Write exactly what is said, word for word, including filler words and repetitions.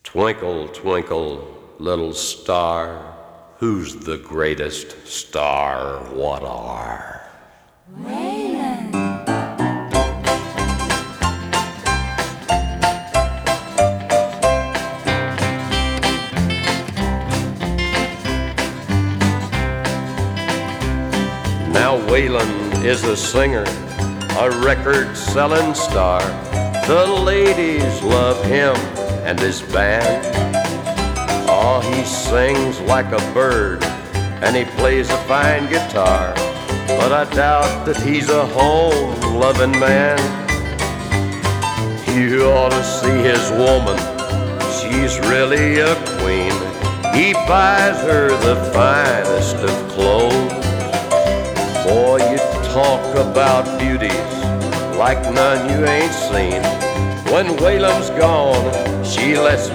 Twinkle, twinkle, little star, who's the greatest star? What are? Waylon. Now Waylon is a singer, a record-selling star. The ladies love him and his band. Oh, he sings like a bird and he plays a fine guitar, but I doubt that he's a home-loving man. You ought to see his woman, she's really a queen. He buys her the finest of clothes. Boy, you talk about beauties like none you ain't seen. When Waylon's gone, she lets